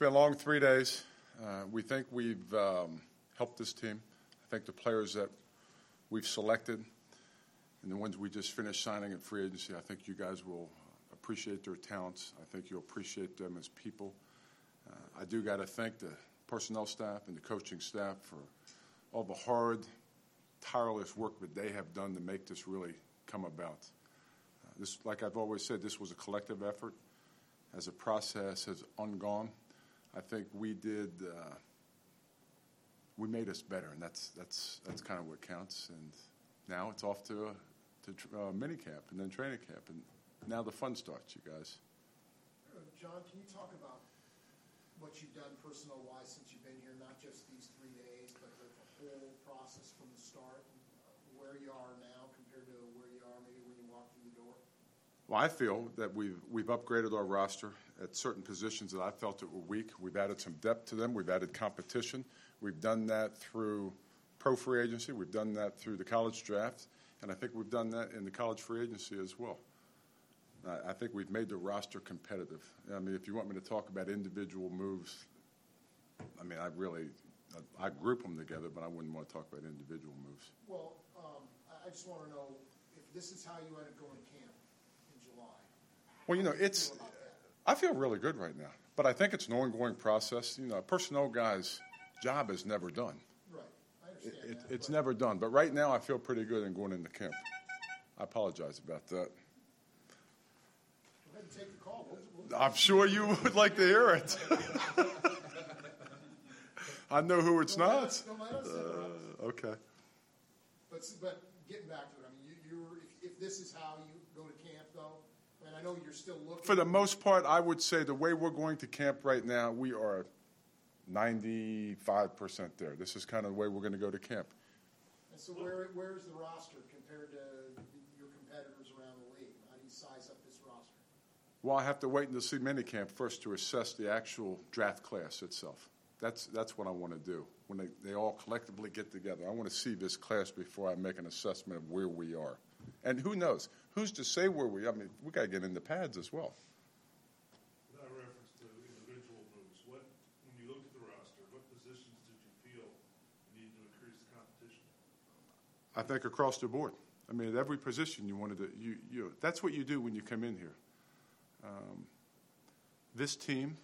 been a long 3 days. We think we've helped this team. I think the players that we've selected and the ones we just finished signing in free agency, I think you guys will appreciate their talents. I think you'll appreciate them as people. I do got to thank the personnel staff and the coaching staff for all the hard, tireless work that they have done to make this really come about. This, like I've always said, this was a collective effort. As the process has gone, I think we made us better, and that's kind of what counts. And now it's off to mini camp and then training camp, and now the fun starts, you guys. John, can you talk about what you've done personnel-wise since you've been here, not just these 3 days, but the whole process from the start, where you are now compared to where you are maybe when you walked through the door? Well, I feel that we've upgraded our roster at certain positions that I felt that were weak. We've added some depth to them. We've added competition. We've done that through pro free agency. We've done that through the college draft. And I think we've done that in the college free agency as well. I think we've made the roster competitive. I mean, if you want me to talk about individual moves, I mean, I group them together, but I wouldn't want to talk about individual moves. Well, I just want to know if this is how you end up going to camp in July. Well, you know, I feel really good right now, but I think it's an ongoing process. You know, a personnel guy's job is never done. Right, I understand that. It's never done, but right now I feel pretty good in going into camp. I apologize about that. Go ahead and take the call. I'm sure you would like to hear it. I know who it's not. Okay. But getting back to it, I mean, if this is how you go to camp, though, and I know you're still looking. For the most part, I would say the way we're going to camp right now, we are 95% there. This is kind of the way we're going to go to camp. And so where's the roster compared to your competitors around the league? How do you size up this roster? Well, I have to wait until see minicamp first to assess the actual draft class itself. That's what I want to do. When they all collectively get together, I want to see this class before I make an assessment of where we are. And who knows? Who's to say where we are? I mean, we got to get in the pads as well. Without reference to individual moves, when you looked at the roster, what positions did you feel needed to increase the competition? I think across the board. I mean, at every position you wanted to, that's what you do when you come in here. This team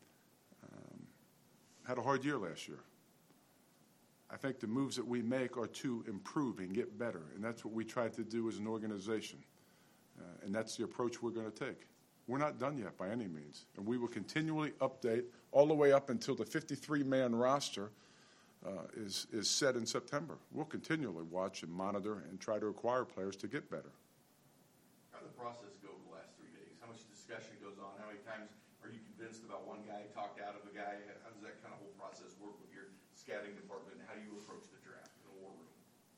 had a hard year last year. I think the moves that we make are to improve and get better, and that's what we tried to do as an organization, and that's the approach we're going to take. We're not done yet by any means, and we will continually update all the way up until the 53-man roster is set in September. We'll continually watch and monitor and try to acquire players to get better. How did the process go the last 3 days? How much discussion goes on? How many times are you convinced about one guy, talked out of a guy? How does that kind of whole process work with your scouting department? How do you approach the draft in the war room?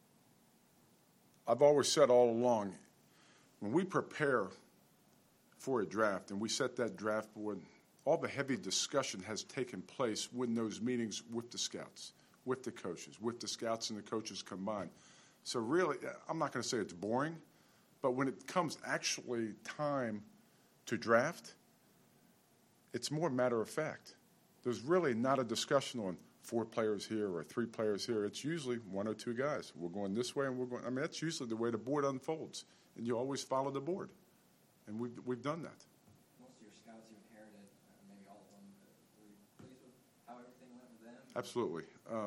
I've always said all along, when we prepare for a draft and we set that draft board, all the heavy discussion has taken place in those meetings with the scouts, with the coaches, with the scouts and the coaches combined. So really, I'm not going to say it's boring, but when it comes actually time to draft, it's more matter of fact. There's really not a discussion on 4 players here or 3 players here. It's usually 1 or 2 guys. We're going this way and we're going. I mean, that's usually the way the board unfolds, and you always follow the board, and we've done that. Most of your scouts you inherited, maybe all of them. Were you pleased with how everything went with them? Absolutely.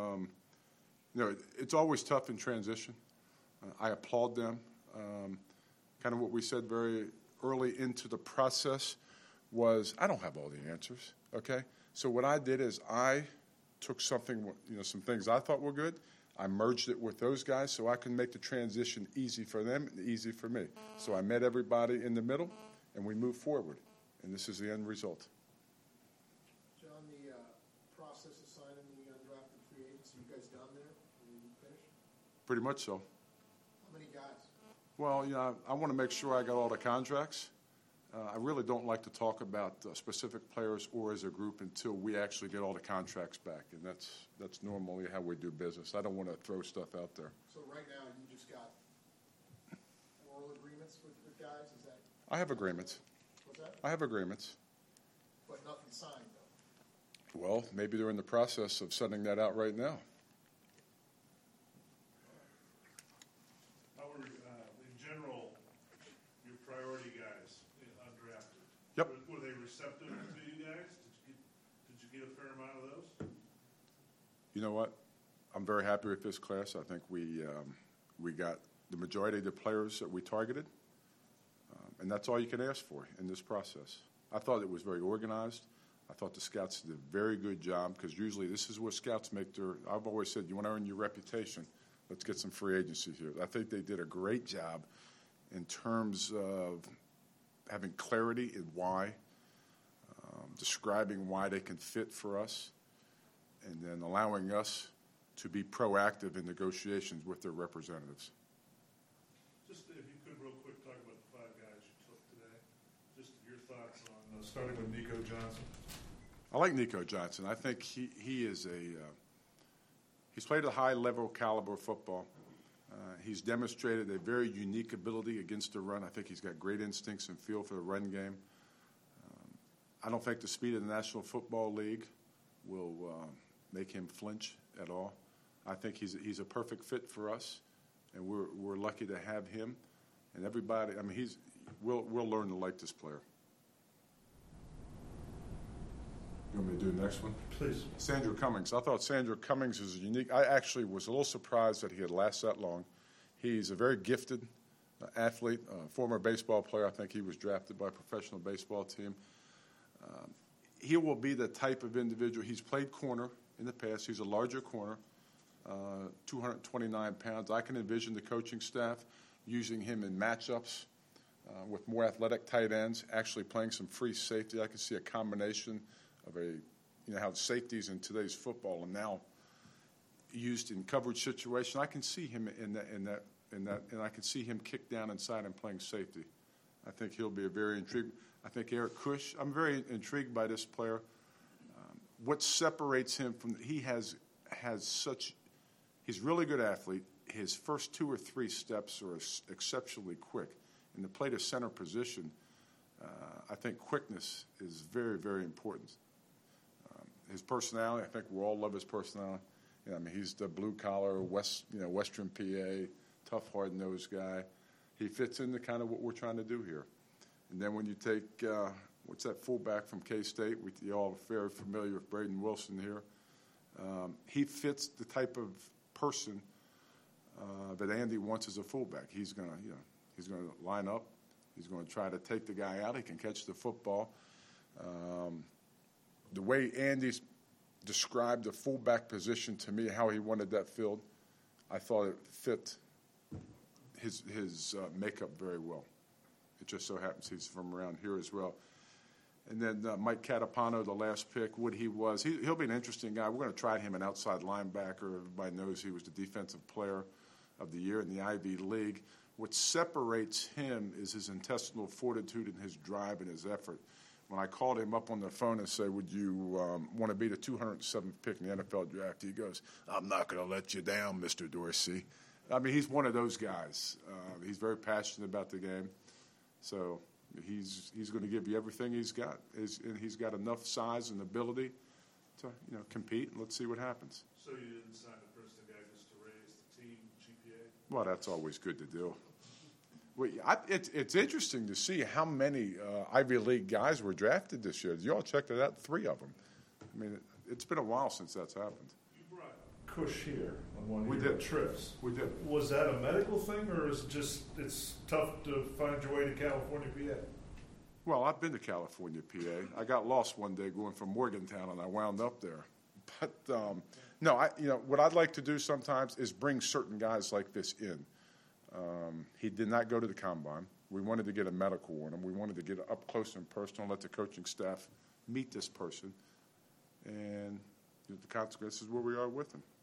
It's always tough in transition. I applaud them. Kind of what we said very early into the process was, I don't have all the answers, okay? So what I did is I took some things I thought were good. I merged it with those guys so I can make the transition easy for them and easy for me. So I met everybody in the middle, and we moved forward, and this is the end result. John, the process of signing the undrafted free agents, are you guys done there? Are you finished? Pretty much so. How many guys? Well, I want to make sure I got all the contracts. I really don't like to talk about specific players or as a group until we actually get all the contracts back, and that's normally how we do business. I don't want to throw stuff out there. So right now you just got oral agreements with guys? Is that? I have agreements. What's that? I have agreements. But nothing signed, though? Well, maybe they're in the process of sending that out right now. How were, in general, your priority guys undrafted? Yep. Were they receptive to you guys? Did you get a fair amount of those? You know what? I'm very happy with this class. I think we got the majority of the players that we targeted, and that's all you can ask for in this process. I thought it was very organized. I thought the scouts did a very good job because usually this is where scouts make their – I've always said you want to earn your reputation. Let's get some free agency here. I think they did a great job in terms of having clarity in why, describing why they can fit for us, and then allowing us to be proactive in negotiations with their representatives. Just if you could real quick talk about the 5 guys you took today. Just your thoughts on starting with Nico Johnson. I like Nico Johnson. I think he is he's played a high level caliber of football. He's demonstrated a very unique ability against the run. I think he's got great instincts and feel for the run game. I don't think the speed of the National Football League will make him flinch at all. I think he's a perfect fit for us, and we're lucky to have him. And everybody, I mean, we'll learn to like this player. You want me to do the next one? Please. Sandra Cummings. I thought Sandra Cummings is unique. I actually was a little surprised that he had lasted that long. He's a very gifted athlete, former baseball player. I think he was drafted by a professional baseball team. He will be the type of individual. He's played corner in the past. He's a larger corner, 229 pounds. I can envision the coaching staff using him in matchups with more athletic tight ends, actually playing some free safety. I can see a combination of how safeties in today's football are now used in coverage situation. I can see him in that, and I can see him kick down inside and playing safety. I think he'll be a very intrigued. I think Eric Cush. I'm very intrigued by this player. What separates him from he's really good athlete. His first 2 or 3 steps are exceptionally quick. In the play to center position, I think quickness is very, very important. His personality, I think we all love his personality. I mean, he's the blue-collar, Western PA, tough, hard-nosed guy. He fits into kind of what we're trying to do here. And then when you take, what's that fullback from K-State? You're all very familiar with Braden Wilson here. He fits the type of person that Andy wants as a fullback. He's going to line up. He's going to try to take the guy out. He can catch the football. The way Andy's described the fullback position to me, how he wanted that filled, I thought it fit his makeup very well. It just so happens he's from around here as well. And then Mike Catapano, the last pick, he'll be an interesting guy. We're going to try him an outside linebacker. Everybody knows he was the defensive player of the year in the Ivy League. What separates him is his intestinal fortitude and his drive and his effort. When I called him up on the phone and said, would you want to be the 207th pick in the NFL draft, he goes, I'm not going to let you down, Mr. Dorsey. I mean, he's one of those guys. He's very passionate about the game. So he's going to give you everything he's got. And he's got enough size and ability to compete. Let's see what happens. So you didn't sign the Princeton guy just to raise the team GPA? Well, that's always good to do. Well, it's interesting to see how many Ivy League guys were drafted this year. You all checked it out, 3 of them. I mean, it's been a while since that's happened. You brought Cush here on one We of your did. trips. We did. Was that a medical thing, or is it just it's tough to find your way to California, PA? Well, I've been to California, PA. I got lost one day going from Morgantown, and I wound up there. But no, what I'd like to do sometimes is bring certain guys like this in. He did not go to the combine. We wanted to get a medical on him. We wanted to get up close and personal, let the coaching staff meet this person, and the consequences where we are with him.